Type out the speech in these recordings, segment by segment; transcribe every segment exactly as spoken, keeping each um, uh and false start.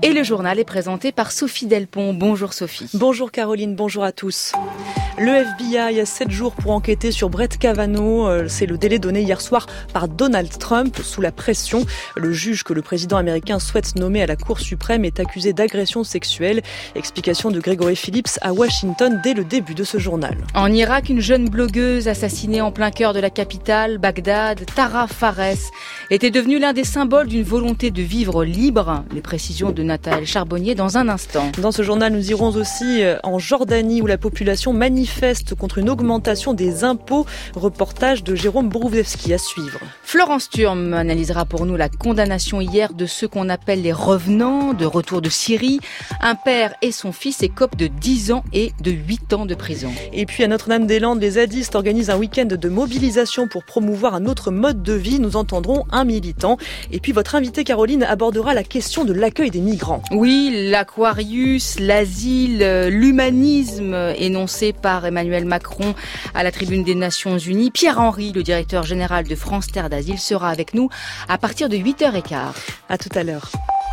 Et le journal est présenté par Sophie Delpont. Bonjour Sophie. Bonjour Caroline, bonjour à tous. Le F B I a sept jours pour enquêter sur Brett Kavanaugh. C'est le délai donné hier soir par Donald Trump sous la pression. Le juge que le président américain souhaite nommer à la Cour suprême est accusé d'agression sexuelle. Explication de Gregory Phillips à Washington dès le début de ce journal. En Irak, une jeune blogueuse assassinée en plein cœur de la capitale, Bagdad, Tara Fares, était devenue l'un des symboles d'une volonté de vivre libre. Les précisions de Nathalie Charbonnier dans un instant. Dans ce journal, nous irons aussi en Jordanie où la population manifeste contre une augmentation des impôts. Reportage de Jérôme Borouvevski à suivre. Florence Thurm analysera pour nous la condamnation hier de ceux qu'on appelle les revenants de retour de Syrie. Un père et son fils écopent de dix ans et de huit ans de prison. Et puis à Notre-Dame-des-Landes, les zadistes organisent un week-end de mobilisation pour promouvoir un autre mode de vie. Nous entendrons un militant. Et puis votre invitée Caroline abordera la question de l'accueil des migrants. Oui, l'Aquarius, l'asile, l'humanisme énoncé par Emmanuel Macron à la tribune des Nations Unies. Pierre Henry, le directeur général de France Terre d'Asile, sera avec nous à partir de huit heures quinze. À tout à l'heure.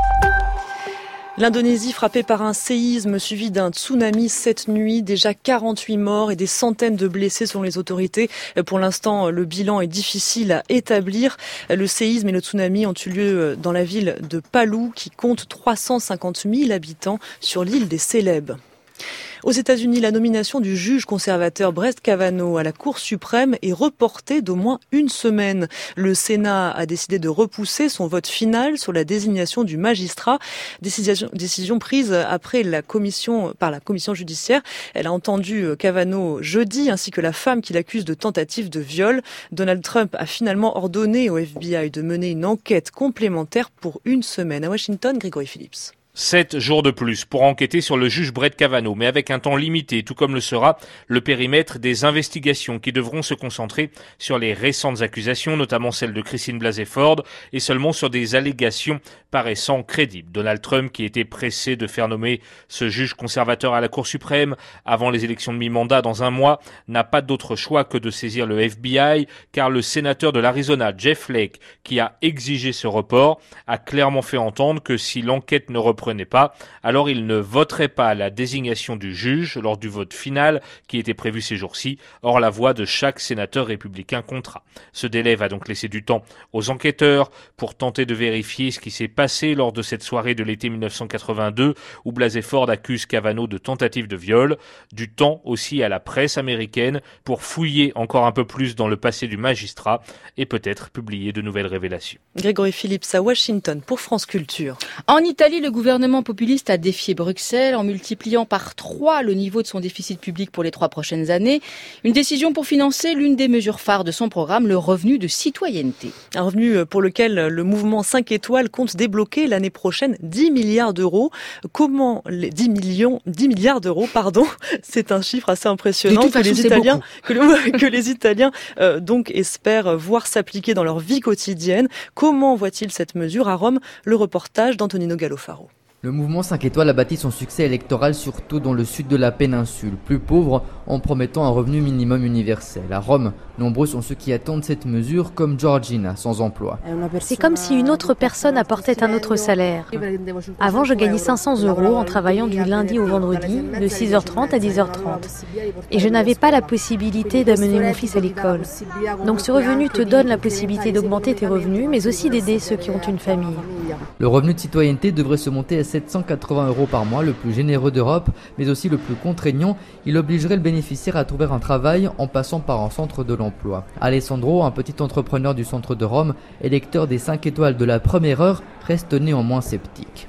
L'Indonésie frappée par un séisme suivi d'un tsunami cette nuit, déjà quarante-huit morts et des centaines de blessés selon les autorités. Pour l'instant, le bilan est difficile à établir. Le séisme et le tsunami ont eu lieu dans la ville de Palu qui compte trois cent cinquante mille habitants sur l'île des Célèbes. Aux États-Unis, la nomination du juge conservateur Brett Kavanaugh à la Cour suprême est reportée d'au moins une semaine. Le Sénat a décidé de repousser son vote final sur la désignation du magistrat. Décision, décision prise après la commission, par la commission judiciaire. Elle a entendu Kavanaugh jeudi, ainsi que la femme qui l'accuse de tentative de viol. Donald Trump a finalement ordonné au F B I de mener une enquête complémentaire pour une semaine. À Washington, Gregory Phillips. Sept jours de plus pour enquêter sur le juge Brett Kavanaugh, mais avec un temps limité, tout comme le sera le périmètre des investigations qui devront se concentrer sur les récentes accusations, notamment celle de Christine Blasey Ford, et seulement sur des allégations paraissant crédibles. Donald Trump, qui était pressé de faire nommer ce juge conservateur à la Cour suprême avant les élections de mi-mandat dans un mois, n'a pas d'autre choix que de saisir le F B I, car le sénateur de l'Arizona, Jeff Flake, qui a exigé ce report, a clairement fait entendre que si l'enquête ne reprend Prenait pas, alors il ne voterait pas la désignation du juge lors du vote final qui était prévu ces jours-ci. Or, la voix de chaque sénateur républicain comptera. Ce délai va donc laisser du temps aux enquêteurs pour tenter de vérifier ce qui s'est passé lors de cette soirée de l'été dix-neuf cent quatre-vingt-deux où Blasey Ford accuse Kavanaugh de tentative de viol. Du temps aussi à la presse américaine pour fouiller encore un peu plus dans le passé du magistrat et peut-être publier de nouvelles révélations. Gregory Phillips à Washington pour France Culture. En Italie, le gouvernement Le gouvernement populiste a défié Bruxelles en multipliant par trois le niveau de son déficit public pour les trois prochaines années. Une décision pour financer l'une des mesures phares de son programme, le revenu de citoyenneté. Un revenu pour lequel le mouvement cinq étoiles compte débloquer l'année prochaine dix milliards d'euros. Comment les dix millions, dix milliards d'euros, pardon, c'est un chiffre assez impressionnant que, façon, les Italiens, que, le, que les Italiens euh, donc espèrent voir s'appliquer dans leur vie quotidienne. Comment voit-il cette mesure? À Rome, le reportage d'Antonino Gallofaro. Le mouvement cinq étoiles a bâti son succès électoral surtout dans le sud de la péninsule, plus pauvre, en promettant un revenu minimum universel. À Rome, nombreux sont ceux qui attendent cette mesure, comme Georgina, sans emploi. C'est comme si une autre personne apportait un autre salaire. Avant, je gagnais cinq cents euros en travaillant du lundi au vendredi, de six heures trente à dix heures trente. Et je n'avais pas la possibilité d'amener mon fils à l'école. Donc ce revenu te donne la possibilité d'augmenter tes revenus, mais aussi d'aider ceux qui ont une famille. Le revenu de citoyenneté devrait se monter à sept cent quatre-vingts euros par mois, le plus généreux d'Europe, mais aussi le plus contraignant. Il obligerait le bénéficiaire à trouver un travail en passant par un centre de l'emploi. Alessandro, un petit entrepreneur du centre de Rome, électeur des cinq étoiles de la première heure, reste néanmoins sceptique.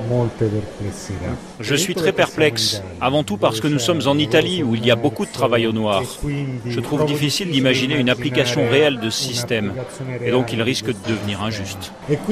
Je suis très perplexe, avant tout parce que nous sommes en Italie où il y a beaucoup de travail au noir. Je trouve difficile d'imaginer une application réelle de ce système, et donc il risque de devenir injuste.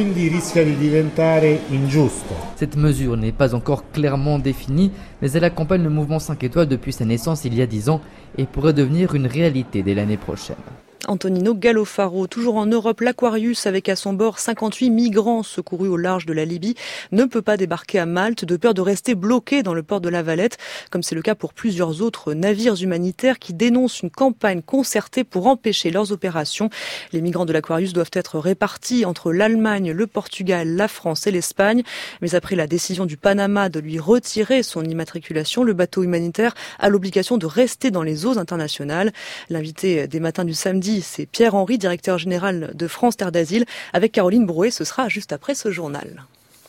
Cette mesure n'est pas encore clairement définie, mais elle accompagne le mouvement cinq étoiles depuis sa naissance il y a dix ans et pourrait devenir une réalité dès l'année prochaine. Antonino Gallofaro. Toujours en Europe, l'Aquarius, avec à son bord cinquante-huit migrants secourus au large de la Libye, ne peut pas débarquer à Malte de peur de rester bloqué dans le port de La Valette, comme c'est le cas pour plusieurs autres navires humanitaires qui dénoncent une campagne concertée pour empêcher leurs opérations. Les migrants de l'Aquarius doivent être répartis entre l'Allemagne, le Portugal, la France et l'Espagne. Mais après la décision du Panama de lui retirer son immatriculation, le bateau humanitaire a l'obligation de rester dans les eaux internationales. L'invité des matins du samedi, c'est Pierre-Henry, directeur général de France Terre d'Asile. Avec Caroline Brouet, ce sera juste après ce journal.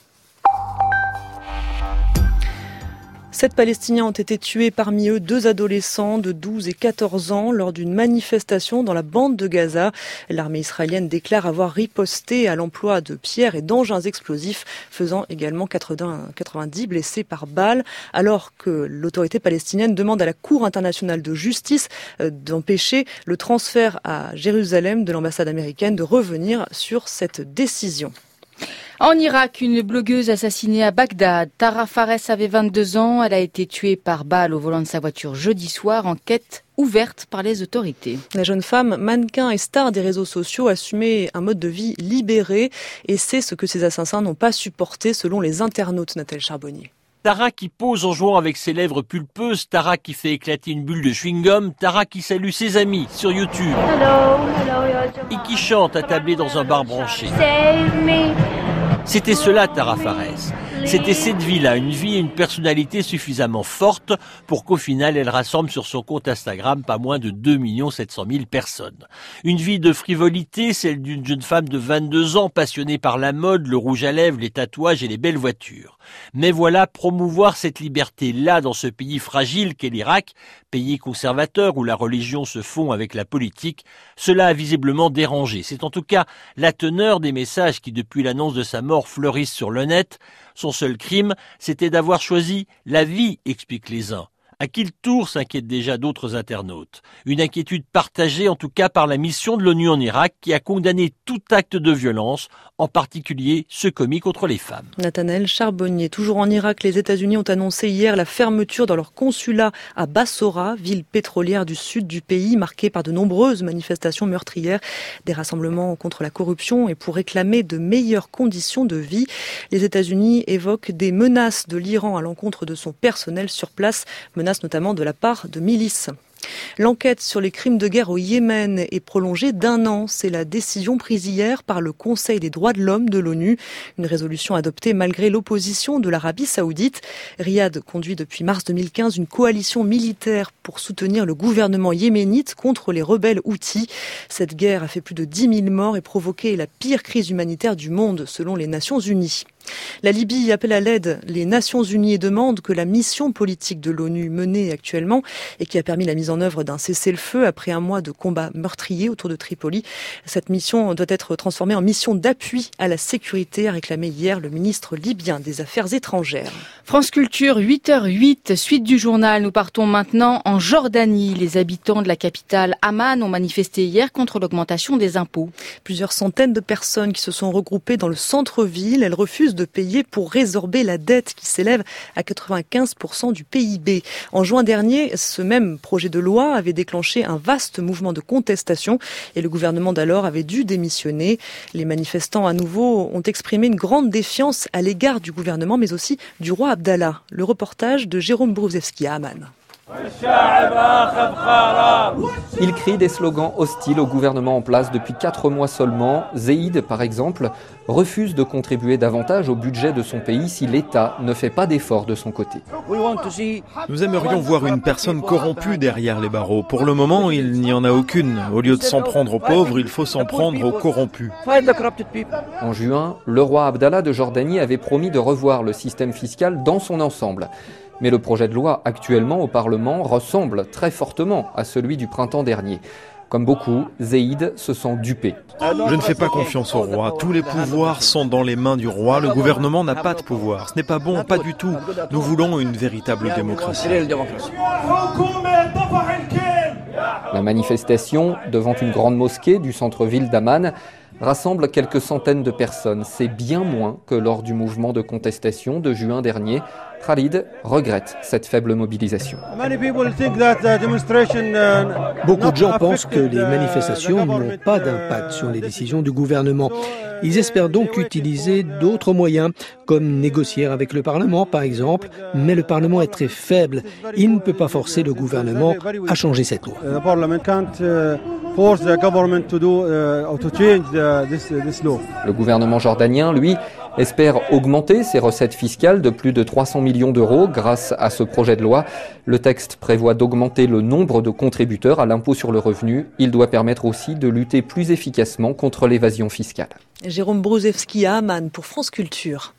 Sept Palestiniens ont été tués, parmi eux deux adolescents de douze et quatorze ans lors d'une manifestation dans la bande de Gaza. L'armée israélienne déclare avoir riposté à l'emploi de pierres et d'engins explosifs, faisant également quatre-vingt-dix blessés par balle, alors que l'autorité palestinienne demande à la Cour internationale de justice d'empêcher le transfert à Jérusalem de l'ambassade américaine de revenir sur cette décision. En Irak, une blogueuse assassinée à Bagdad. Tara Fares avait vingt-deux ans. Elle a été tuée par balle au volant de sa voiture jeudi soir. Enquête ouverte par les autorités. La jeune femme, mannequin et star des réseaux sociaux, assumait un mode de vie libéré. Et c'est ce que ces assassins n'ont pas supporté selon les internautes, Nathalie Charbonnier. Tara qui pose en jouant avec ses lèvres pulpeuses, Tara qui fait éclater une bulle de chewing-gum, Tara qui salue ses amis sur YouTube. Hello, hello, et qui chante attablée dans un bar branché. Save me. C'était cela, Tara Fares. C'était cette vie-là, une vie et une personnalité suffisamment forte pour qu'au final, elle rassemble sur son compte Instagram pas moins de deux millions sept cent mille personnes. Une vie de frivolité, celle d'une jeune femme de vingt-deux ans, passionnée par la mode, le rouge à lèvres, les tatouages et les belles voitures. Mais voilà, promouvoir cette liberté-là dans ce pays fragile qu'est l'Irak, pays conservateur où la religion se fond avec la politique, cela a visiblement dérangé. C'est en tout cas la teneur des messages qui, depuis l'annonce de sa mort, fleurissent sur le net. Son seul crime, c'était d'avoir choisi la vie, expliquent les uns. À qui le tour, s'inquiètent déjà d'autres internautes. Une inquiétude partagée en tout cas par la mission de l'ONU en Irak qui a condamné tout acte de violence, en particulier ceux commis contre les femmes. Nathanaël Charbonnier. Toujours en Irak, les États-Unis ont annoncé hier la fermeture dans leur consulat à Bassora, ville pétrolière du sud du pays, marquée par de nombreuses manifestations meurtrières, des rassemblements contre la corruption et pour réclamer de meilleures conditions de vie. Les États-Unis évoquent des menaces de l'Iran à l'encontre de son personnel sur place, menaces notamment de la part de milices. L'enquête sur les crimes de guerre au Yémen est prolongée d'un an. C'est la décision prise hier par le Conseil des droits de l'homme de l'ONU. Une résolution adoptée malgré l'opposition de l'Arabie saoudite. Riyad conduit depuis mars deux mille quinze une coalition militaire pour soutenir le gouvernement yéménite contre les rebelles houthis. Cette guerre a fait plus de dix mille morts et provoqué la pire crise humanitaire du monde selon les Nations Unies. La Libye appelle à l'aide les Nations Unies et demande que la mission politique de l'ONU menée actuellement et qui a permis la mise en œuvre d'un cessez-le-feu après un mois de combats meurtriers autour de Tripoli, cette mission doit être transformée en mission d'appui à la sécurité, a réclamé hier le ministre libyen des Affaires étrangères. France Culture, huit heures huit, suite du journal. Nous partons maintenant en Jordanie. Les habitants de la capitale Amman ont manifesté hier contre l'augmentation des impôts. Plusieurs centaines de personnes qui se sont regroupées dans le centre-ville. Elles refusent de payer pour résorber la dette qui s'élève à quatre-vingt-quinze pour cent du P I B. En juin dernier, ce même projet de loi avait déclenché un vaste mouvement de contestation et le gouvernement d'alors avait dû démissionner. Les manifestants à nouveau ont exprimé une grande défiance à l'égard du gouvernement mais aussi du roi Abdallah. Le reportage de Jérôme Brouzewski à Amman. Il crie des slogans hostiles au gouvernement en place depuis quatre mois seulement. Zeid, par exemple, refuse de contribuer davantage au budget de son pays si l'État ne fait pas d'efforts de son côté. Nous aimerions voir une personne corrompue derrière les barreaux. Pour le moment, il n'y en a aucune. Au lieu de s'en prendre aux pauvres, il faut s'en prendre aux corrompus. En juin, le roi Abdallah de Jordanie avait promis de revoir le système fiscal dans son ensemble. Mais le projet de loi actuellement au Parlement ressemble très fortement à celui du printemps dernier. Comme beaucoup, Zeid se sent dupé. Je ne fais pas confiance au roi. Tous les pouvoirs sont dans les mains du roi. Le gouvernement n'a pas de pouvoir. Ce n'est pas bon, pas du tout. Nous voulons une véritable démocratie. La manifestation devant une grande mosquée du centre-ville d'Amman rassemble quelques centaines de personnes. C'est bien moins que lors du mouvement de contestation de juin dernier. Khalid regrette cette faible mobilisation. Beaucoup de gens pensent que les manifestations n'ont pas d'impact sur les décisions du gouvernement. Ils espèrent donc utiliser d'autres moyens, comme négocier avec le Parlement par exemple, mais le Parlement est très faible. Il ne peut pas forcer le gouvernement à changer cette loi. Le gouvernement jordanien, lui, espère augmenter ses recettes fiscales de plus de trois cents millions d'euros grâce à ce projet de loi. Le texte prévoit d'augmenter le nombre de contributeurs à l'impôt sur le revenu. Il doit permettre aussi de lutter plus efficacement contre l'évasion fiscale. Jérôme Brozewski à Amman pour France Culture.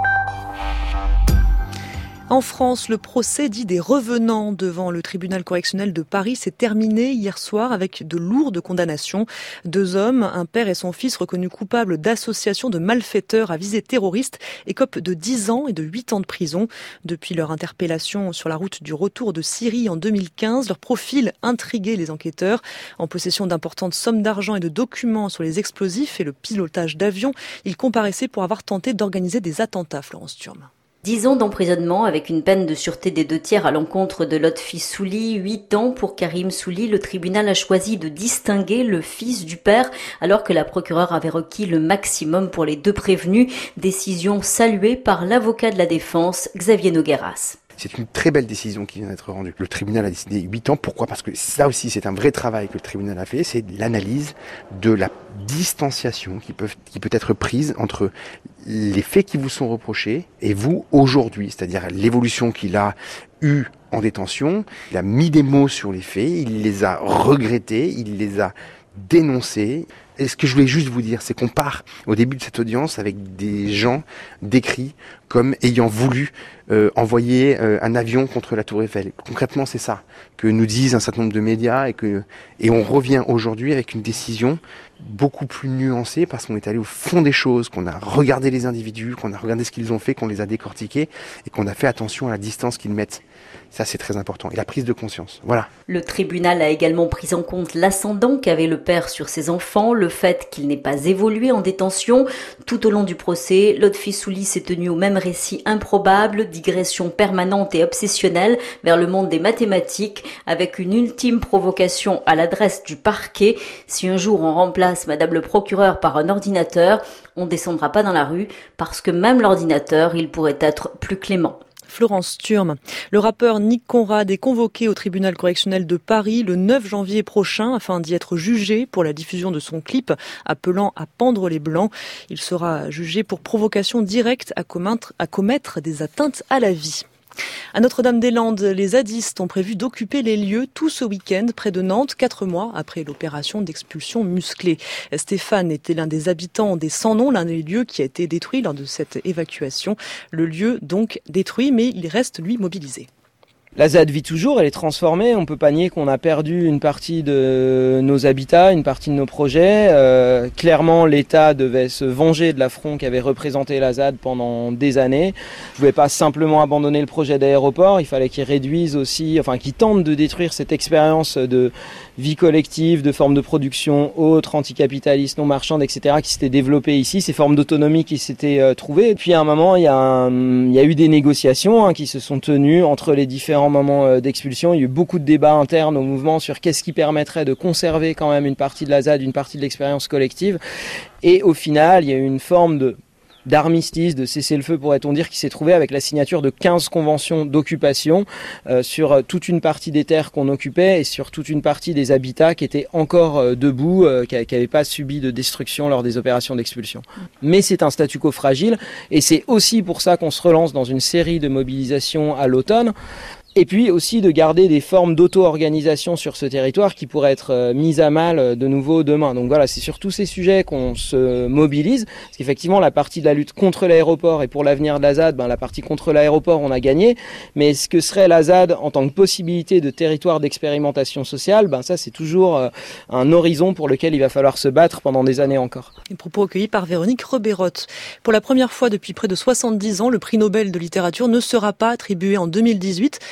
En France, le procès dit des revenants devant le tribunal correctionnel de Paris s'est terminé hier soir avec de lourdes condamnations. Deux hommes, un père et son fils reconnus coupables d'association de malfaiteurs à visée terroriste, écopent de dix ans et de huit ans de prison. Depuis leur interpellation sur la route du retour de Syrie en deux mille quinze, leur profil intriguait les enquêteurs. En possession d'importantes sommes d'argent et de documents sur les explosifs et le pilotage d'avions, ils comparaissaient pour avoir tenté d'organiser des attentats, Florence Turme. Dix ans d'emprisonnement avec une peine de sûreté des deux tiers à l'encontre de Lotfi Souli, huit ans pour Karim Souli. Le tribunal a choisi de distinguer le fils du père alors que la procureure avait requis le maximum pour les deux prévenus. Décision saluée par l'avocat de la défense, Xavier Nogueras. C'est une très belle décision qui vient d'être rendue. Le tribunal a décidé huit ans. Pourquoi ? Parce que ça aussi, c'est un vrai travail que le tribunal a fait. C'est l'analyse de la distanciation qui peut, qui peut être prise entre les faits qui vous sont reprochés et vous aujourd'hui. C'est-à-dire l'évolution qu'il a eue en détention. Il a mis des mots sur les faits, il les a regrettés, il les a dénoncés. Et ce que je voulais juste vous dire, c'est qu'on part au début de cette audience avec des gens décrits comme ayant voulu euh, envoyer euh, un avion contre la Tour Eiffel. Concrètement, c'est ça que nous disent un certain nombre de médias et que et on revient aujourd'hui avec une décision beaucoup plus nuancée parce qu'on est allé au fond des choses, qu'on a regardé les individus, qu'on a regardé ce qu'ils ont fait, qu'on les a décortiqués et qu'on a fait attention à la distance qu'ils mettent. Ça, c'est très important. Et la prise de conscience. Voilà. Le tribunal a également pris en compte l'ascendant qu'avait le père sur ses enfants, le fait qu'il n'ait pas évolué en détention. Tout au long du procès, Lotfi Souli s'est tenu au même récit improbable, digression permanente et obsessionnelle vers le monde des mathématiques, avec une ultime provocation à l'adresse du parquet. Si un jour on remplace Madame le procureur par un ordinateur, on ne descendra pas dans la rue, parce que même l'ordinateur, il pourrait être plus clément. Florence Turme. Le rappeur Nick Conrad est convoqué au tribunal correctionnel de Paris le neuf janvier prochain afin d'y être jugé pour la diffusion de son clip appelant à pendre les Blancs. Il sera jugé pour provocation directe à commettre, à commettre des atteintes à la vie. À Notre-Dame-des-Landes, les zadistes ont prévu d'occuper les lieux tout ce week-end près de Nantes, quatre mois après l'opération d'expulsion musclée. Stéphane était l'un des habitants des Sans-Noms, l'un des lieux qui a été détruit lors de cette évacuation. Le lieu donc détruit, mais il reste lui mobilisé. La Z A D vit toujours, elle est transformée. On peut pas nier qu'on a perdu une partie de nos habitats, une partie de nos projets. Euh, clairement, l'État devait se venger de l'affront qu'avait représenté la Z A D pendant des années. Je pouvais pas simplement abandonner le projet d'aéroport. Il fallait qu'il réduise aussi, enfin, qu'il tente de détruire cette expérience de vie collective, de formes de production autres, anticapitalistes, non marchandes, et cetera, qui s'étaient développées ici, ces formes d'autonomie qui s'étaient euh, trouvées. Et puis à un moment, il y a, un, il y a eu des négociations hein, qui se sont tenues entre les différents moments d'expulsion. Il y a eu beaucoup de débats internes au mouvement sur qu'est-ce qui permettrait de conserver quand même une partie de la Z A D, une partie de l'expérience collective. Et au final, il y a eu une forme de d'armistice, de cessez-le-feu pourrait-on dire, qui s'est trouvé avec la signature de quinze conventions d'occupation euh, sur toute une partie des terres qu'on occupait et sur toute une partie des habitats qui étaient encore euh, debout, euh, qui n'avaient pas subi de destruction lors des opérations d'expulsion. Mais c'est un statu quo fragile et c'est aussi pour ça qu'on se relance dans une série de mobilisations à l'automne. Et puis aussi de garder des formes d'auto-organisation sur ce territoire qui pourraient être euh, mises à mal euh, de nouveau demain. Donc voilà, c'est sur tous ces sujets qu'on se mobilise. Parce qu'effectivement, la partie de la lutte contre l'aéroport et pour l'avenir de la Z A D, ben, la partie contre l'aéroport, on a gagné. Mais ce que serait la Z A D en tant que possibilité de territoire d'expérimentation sociale, ben, ça c'est toujours euh, un horizon pour lequel il va falloir se battre pendant des années encore. Les propos recueillis par Véronique Rebérotte. Pour la première fois depuis près de soixante-dix ans, le prix Nobel de littérature ne sera pas attribué en deux mille dix-huit.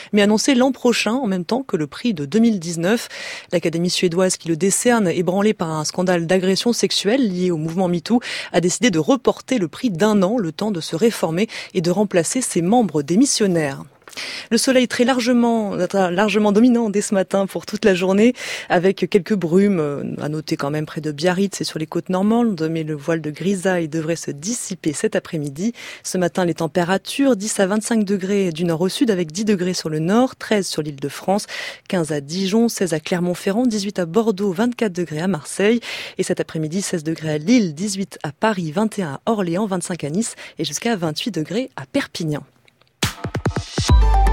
mais annoncé l'an prochain, en même temps que le prix de deux mille dix-neuf. L'Académie suédoise qui le décerne, ébranlée par un scandale d'agression sexuelle lié au mouvement MeToo, a décidé de reporter le prix d'un an, le temps de se réformer et de remplacer ses membres démissionnaires. Le soleil très largement, largement dominant dès ce matin pour toute la journée, avec quelques brumes à noter quand même près de Biarritz et sur les côtes normandes, mais le voile de grisaille devrait se dissiper cet après-midi. Ce matin, les températures, dix à vingt-cinq degrés du nord au sud, avec dix degrés sur le nord, treize sur l'île de France, quinze à Dijon, seize à Clermont-Ferrand, dix-huit à Bordeaux, vingt-quatre degrés à Marseille, et cet après-midi, seize degrés à Lille, dix-huit à Paris, vingt et un à Orléans, vingt-cinq à Nice et jusqu'à vingt-huit degrés à Perpignan.